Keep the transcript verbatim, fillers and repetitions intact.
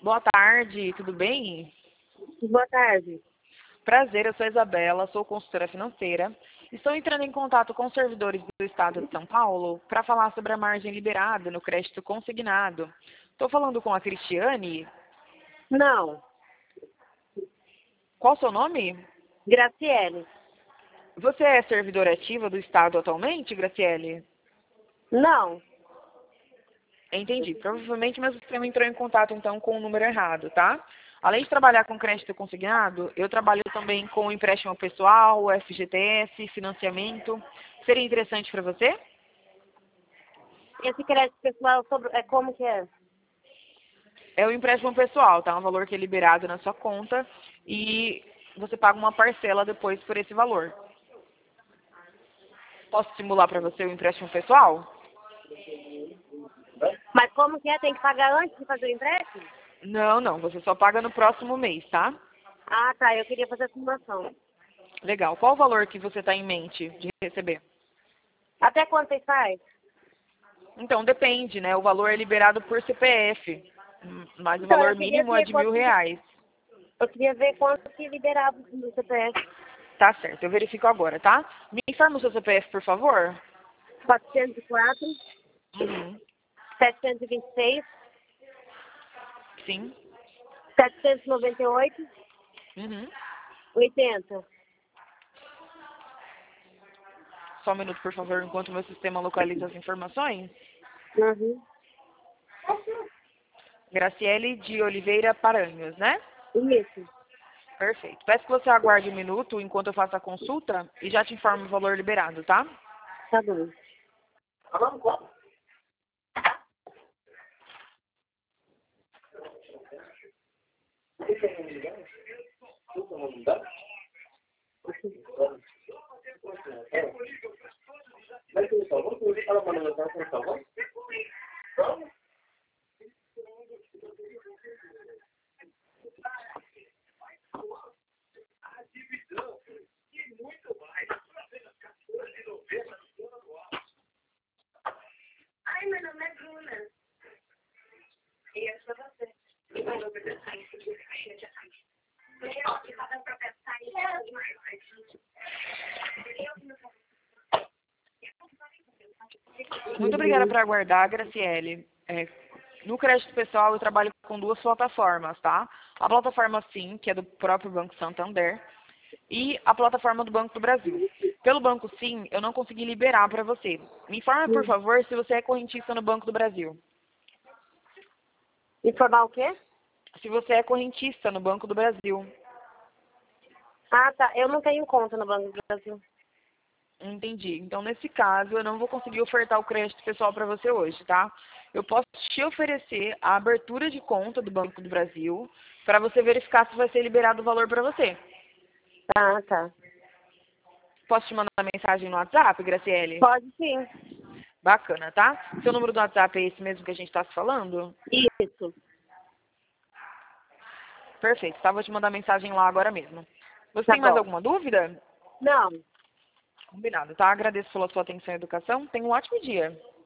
Boa tarde, tudo bem? Boa tarde. Prazer, eu sou a Isabela, sou consultora financeira. Estou entrando em contato com os servidores do Estado de São Paulo para falar sobre a margem liberada no crédito consignado. Estou falando com a Cristiane. Não, Qual o seu nome? Graciele. Você é servidora ativa do Estado atualmente, Graciele? Não. Entendi. Provavelmente meu sistema entrou em contato então com o número errado, tá? Além de trabalhar com crédito consignado, eu trabalho também com empréstimo pessoal, F G T S, financiamento. Seria interessante para você? Esse crédito pessoal sobre, é como que é? É o empréstimo pessoal, tá? Um valor que é liberado na sua conta e você paga uma parcela depois por esse valor. Posso simular para você o empréstimo pessoal? Mas como que é? Tem que pagar antes de fazer o empréstimo? Não, não. Você só paga no próximo mês, tá? Ah, tá. Eu queria fazer a simulação. Legal. Qual o valor que você está em mente de receber? Até quanto você faz? Então, depende, né? O valor é liberado por C P F, hum, mas o Então, valor eu queria mínimo é ver de mil quanto que, reais. eu queria ver quanto que liberava no C P F. Tá certo, eu verifico agora, tá? Me informa o seu C P F, por favor. quatrocentos e quatro, Uhum. setecentos e vinte e seis, Sim. setecentos e noventa e oito, Uhum. oitenta. Só um minuto, por favor, enquanto o meu sistema localiza as informações. Uhum. Graciele de Oliveira Paranhos, né? Isso. Perfeito. Peço que você aguarde um minuto enquanto eu faço a consulta e já te informo o valor liberado, tá? Tá bom. Ai, meu nome é Bruna. E eu sou você. Muito obrigada por aguardar, Graciele. É, no crédito pessoal, eu trabalho com duas plataformas, tá? A plataforma Sim, que é do próprio Banco Santander, e a plataforma do Banco do Brasil. Pelo Banco Sim, eu não consegui liberar para você. Me informe, por favor, se você é correntista no Banco do Brasil. Informar o quê? Se você é correntista no Banco do Brasil. Ah, tá. Eu não tenho conta no Banco do Brasil. Entendi. Então, nesse caso, eu não vou conseguir ofertar o crédito pessoal para você hoje, tá? Eu posso te oferecer a abertura de conta do Banco do Brasil para você verificar se vai ser liberado o valor para você. Ah, tá. Posso te mandar mensagem no WhatsApp, Graciele? Pode sim. Bacana, tá? Seu número do WhatsApp é esse mesmo que a gente está se falando? Isso. Perfeito, tá? Vou te mandar mensagem lá agora mesmo. Você Tá tem mais bom. alguma dúvida? Não. Combinado, tá? Agradeço pela sua atenção e educação. Tenha um ótimo dia.